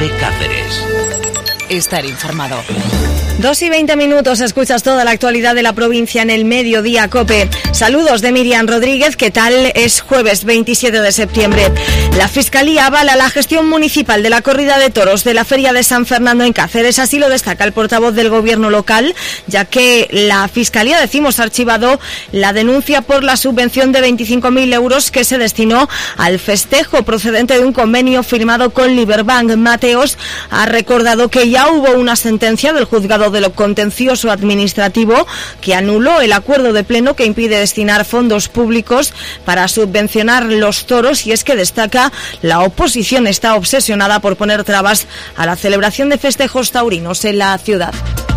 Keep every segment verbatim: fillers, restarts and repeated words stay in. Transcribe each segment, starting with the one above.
COPE Cáceres. Estar informado. Dos y veinte minutos, escuchas toda la actualidad de la provincia en el Mediodía COPE. Saludos de Miriam Rodríguez, ¿qué tal? Es jueves veintisiete de septiembre. La Fiscalía avala la gestión municipal de la corrida de toros de la Feria de San Fernando en Cáceres. Así lo destaca el portavoz del Gobierno local, ya que la Fiscalía, decimos, ha archivado la denuncia por la subvención de veinticinco mil euros que se destinó al festejo procedente de un convenio firmado con Liberbank. Mateos ha recordado que ya hubo una sentencia del juzgado de lo contencioso administrativo que anuló el acuerdo de pleno que impide destinar fondos públicos para subvencionar los toros, y es que destaca la oposición está obsesionada por poner trabas a la celebración de festejos taurinos en la ciudad.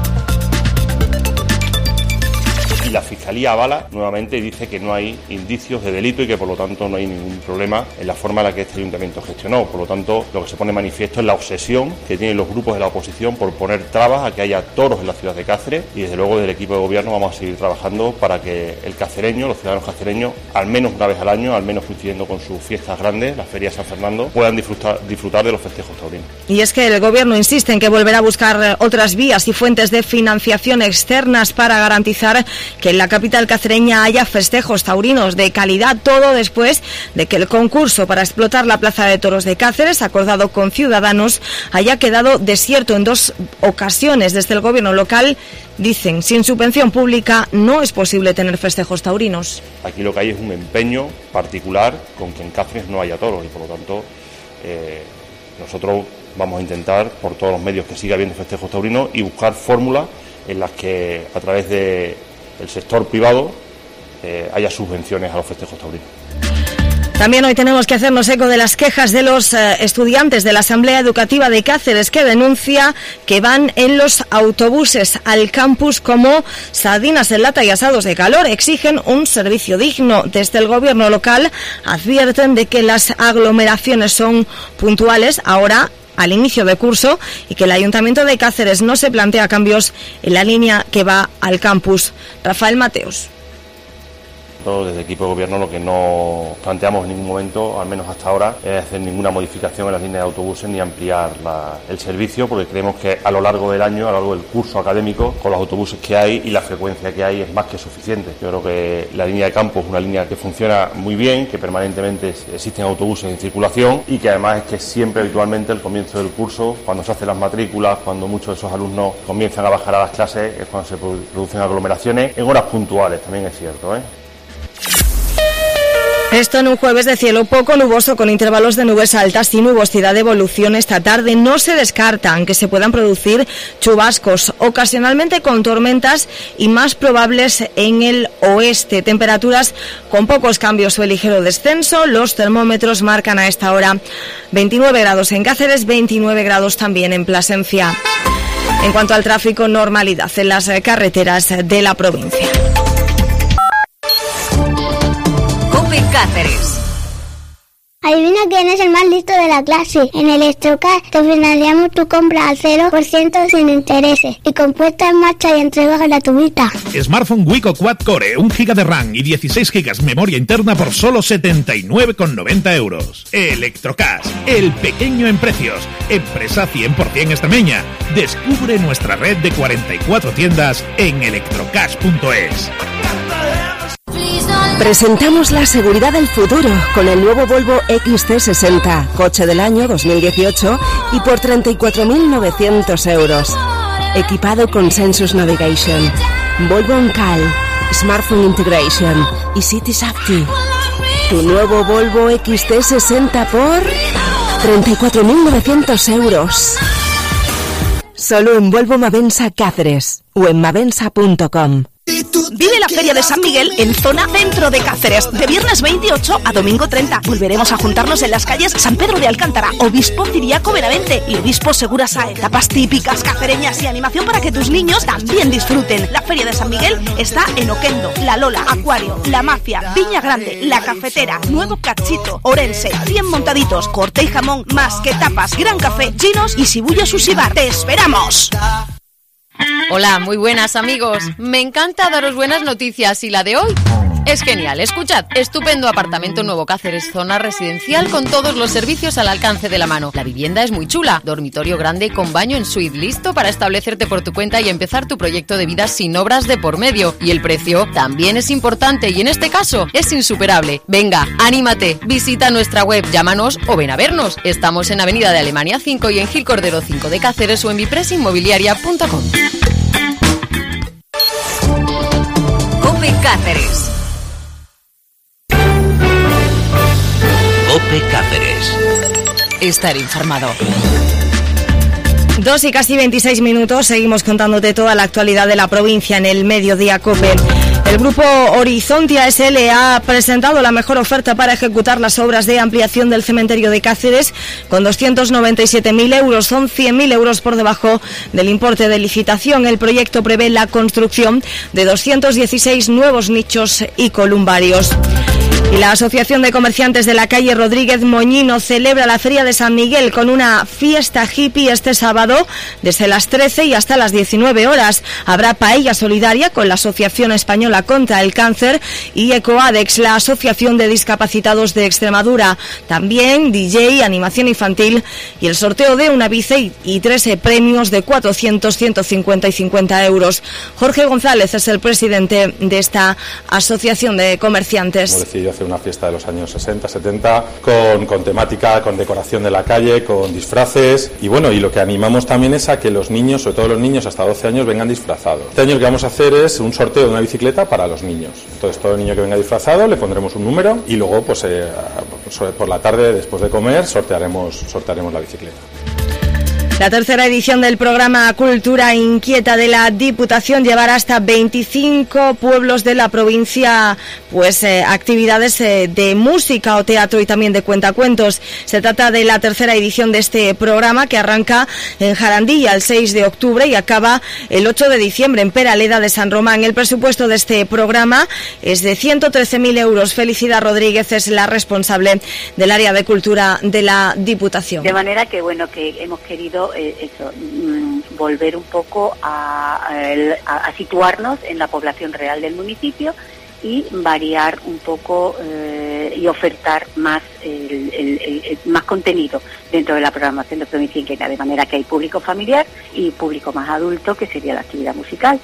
Y la Fiscalía avala nuevamente y dice que no hay indicios de delito y que por lo tanto no hay ningún problema en la forma en la que este ayuntamiento gestionó. Por lo tanto, lo que se pone manifiesto es la obsesión que tienen los grupos de la oposición por poner trabas a que haya toros en la ciudad de Cáceres, y desde luego desde el equipo de gobierno vamos a seguir trabajando para que el cacereño, los ciudadanos cacereños, al menos una vez al año, al menos coincidiendo con sus fiestas grandes, la Feria de San Fernando, puedan disfrutar, disfrutar de los festejos taurinos. Y es que el gobierno insiste en que volverá a buscar otras vías y fuentes de financiación externas para garantizar que en la capital cacereña haya festejos taurinos de calidad, todo después de que el concurso para explotar la Plaza de Toros de Cáceres, acordado con Ciudadanos, haya quedado desierto en dos ocasiones. Desde el gobierno local dicen, sin subvención pública no es posible tener festejos taurinos. Aquí lo que hay es un empeño particular con que en Cáceres no haya toros, y por lo tanto eh, nosotros vamos a intentar por todos los medios que siga habiendo festejos taurinos y buscar fórmulas en las que a través de el sector privado eh, haya subvenciones a los festejos taurinos. También hoy tenemos que hacernos eco de las quejas de los eh, estudiantes de la Asamblea Educativa de Cáceres, que denuncia que van en los autobuses al campus como sardinas en lata y asados de calor. Exigen un servicio digno. Desde el gobierno local advierten de que las aglomeraciones son puntuales ahora al inicio de curso y que el Ayuntamiento de Cáceres no se plantea cambios en la línea que va al campus. Rafael Mateos. Desde el equipo de gobierno lo que no planteamos en ningún momento, al menos hasta ahora, es hacer ninguna modificación en las líneas de autobuses ni ampliar la, el servicio, porque creemos que a lo largo del año, a lo largo del curso académico, con los autobuses que hay y la frecuencia que hay es más que suficiente. Yo creo que la línea de campo es una línea que funciona muy bien, que permanentemente existen autobuses en circulación y que además es que siempre habitualmente al comienzo del curso, cuando se hacen las matrículas, cuando muchos de esos alumnos comienzan a bajar a las clases, es cuando se producen aglomeraciones en horas puntuales, también es cierto, ¿eh? Esto en un jueves de cielo poco nuboso con intervalos de nubes altas y nubosidad de evolución esta tarde. No se descartan que se puedan producir chubascos, ocasionalmente con tormentas y más probables en el oeste. Temperaturas con pocos cambios o el ligero descenso. Los termómetros marcan a esta hora veintinueve grados en Cáceres, veintinueve grados también en Plasencia. En cuanto al tráfico, normalidad en las carreteras de la provincia. Cáceres. Adivina quién es el más listo de la clase. En Electrocash te financiamos tu compra al cero por ciento sin intereses y con puesta en marcha y entrega gratuita. Smartphone Wico Quad Core, un giga de RAM y dieciséis gigas memoria interna por solo setenta y nueve con noventa euros. Electrocash, el pequeño en precios. Empresa cien por ciento extremeña. Descubre nuestra red de cuarenta y cuatro tiendas en electrocash punto es. Presentamos la seguridad del futuro con el nuevo Volvo X C sesenta, coche del año dos mil dieciocho y por treinta y cuatro mil novecientos euros. Equipado con Sensus Navigation, Volvo OnCall, Smartphone Integration y City Safety. Tu nuevo Volvo X C sesenta por treinta y cuatro mil novecientos euros. Solo en Volvo Mavensa Cáceres o en mavensa punto com. Vive la Feria de San Miguel en zona centro de Cáceres, de viernes veintiocho a domingo treinta. Volveremos a juntarnos en las calles San Pedro de Alcántara, Obispo Ciriaco Benavente y Obispo Segura Sáenz. Tapas típicas cacereñas y animación para que tus niños también disfruten. La Feria de San Miguel está en Oquendo, La Lola, Acuario, La Mafia, Viña Grande, La Cafetera, Nuevo Cachito, Orense, cien montaditos, corte y jamón, más que tapas, gran café, chinos y Shibuya Sushi Bar. ¡Te esperamos! Hola, muy buenas amigos. Me encanta daros buenas noticias y la de hoy Es genial, escuchad, estupendo apartamento en Nuevo Cáceres, zona residencial con todos los servicios al alcance de la mano. La vivienda es muy chula, dormitorio grande con baño en suite, listo para establecerte por tu cuenta y empezar tu proyecto de vida sin obras de por medio. Y el precio también es importante y en este caso es insuperable. Venga, anímate, visita nuestra web, llámanos o ven a vernos. Estamos en Avenida de Alemania cinco y en Gil Cordero cinco de Cáceres o en Vipresa Inmobiliaria punto com. COPE Cáceres. COPE Cáceres. Estar informado. Dos y casi veintiséis minutos, seguimos contándote toda la actualidad de la provincia en el Mediodía COPE. El grupo Horizonte A S L ha presentado la mejor oferta para ejecutar las obras de ampliación del cementerio de Cáceres con doscientos noventa y siete mil euros, son cien mil euros por debajo del importe de licitación. El proyecto prevé la construcción de doscientos dieciséis nuevos nichos y columbarios. Y la Asociación de Comerciantes de la calle Rodríguez Moñino celebra la Feria de San Miguel con una fiesta hippie este sábado desde las trece y hasta las diecinueve horas. Habrá paella solidaria con la Asociación Española contra el Cáncer y Ecoadex, la Asociación de Discapacitados de Extremadura. También D J, animación infantil y el sorteo de una bici y tres premios de cuatrocientos, ciento cincuenta y cincuenta euros. Jorge González es el presidente de esta Asociación de Comerciantes. Hemos decidido hacer una fiesta de los años sesenta, setenta con, con temática, con decoración de la calle, con disfraces y bueno, y lo que animamos también es a que los niños, sobre todo los niños hasta doce años, vengan disfrazados. Este año lo que vamos a hacer es un sorteo de una bicicleta para los niños. Entonces todo niño que venga disfrazado le pondremos un número y luego pues eh, por la tarde después de comer sortearemos, sortearemos la bicicleta. La tercera edición del programa Cultura Inquieta de la Diputación llevará hasta veinticinco pueblos de la provincia pues eh, actividades eh, de música o teatro y también de cuentacuentos. Se trata de la tercera edición de este programa que arranca en Jarandilla el seis de octubre y acaba el ocho de diciembre en Peraleda de San Román. El presupuesto de este programa es de ciento trece mil euros. Felicidad Rodríguez es la responsable del área de cultura de la Diputación. De manera que bueno, que hemos querido eso, volver un poco a, a, a situarnos en la población real del municipio y variar un poco eh, y ofertar más el, el, el, el, más contenido dentro de la programación de Provincia Inquieta, de manera que hay público familiar y público más adulto, que sería la actividad musical.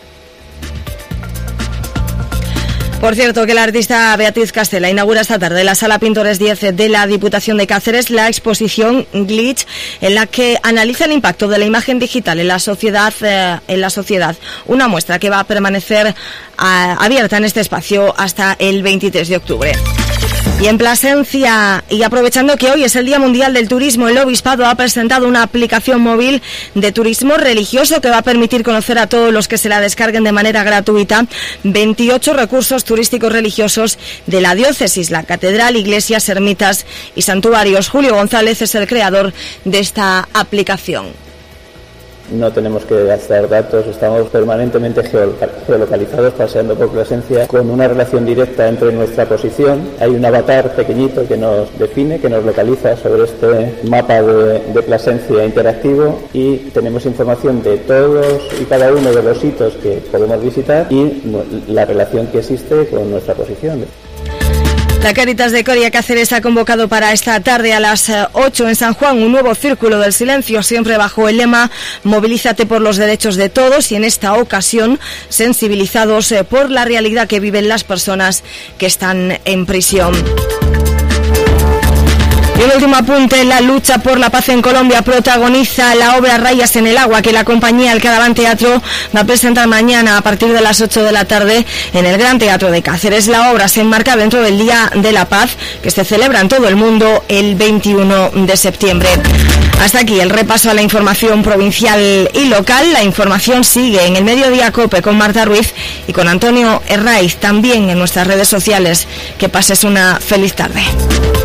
Por cierto, que la artista Beatriz Castela inaugura esta tarde en la Sala Pintores diez de la Diputación de Cáceres la exposición Glitch, en la que analiza el impacto de la imagen digital en la sociedad, eh, en la sociedad. Una muestra que va a permanecer a, abierta en este espacio hasta el veintitrés de octubre. Y en Plasencia, y aprovechando que hoy es el Día Mundial del Turismo, el Obispado ha presentado una aplicación móvil de turismo religioso que va a permitir conocer a todos los que se la descarguen de manera gratuita veintiocho recursos turísticos religiosos de la diócesis, la catedral, iglesias, ermitas y santuarios. Julio González es el creador de esta aplicación. No tenemos que gastar datos, estamos permanentemente geolocalizados, paseando por Plasencia, con una relación directa entre nuestra posición. Hay un avatar pequeñito que nos define, que nos localiza sobre este mapa de, de Plasencia interactivo, y tenemos información de todos y cada uno de los sitios que podemos visitar y la relación que existe con nuestra posición. La Cáritas de Coria Cáceres ha convocado para esta tarde a las ocho en San Juan un nuevo Círculo del Silencio, siempre bajo el lema Movilízate por los derechos de todos, y en esta ocasión sensibilizados por la realidad que viven las personas que están en prisión. Y un último apunte: la lucha por la paz en Colombia protagoniza la obra Rayas en el agua, que la compañía El Caraván Teatro va a presentar mañana a partir de las ocho de la tarde en el Gran Teatro de Cáceres. La obra se enmarca dentro del Día de la Paz, que se celebra en todo el mundo el veintiuno de septiembre. Hasta aquí el repaso a la información provincial y local. La información sigue en el Mediodía COPE con Marta Ruiz y con Antonio Herraiz, también en nuestras redes sociales. Que pases una feliz tarde.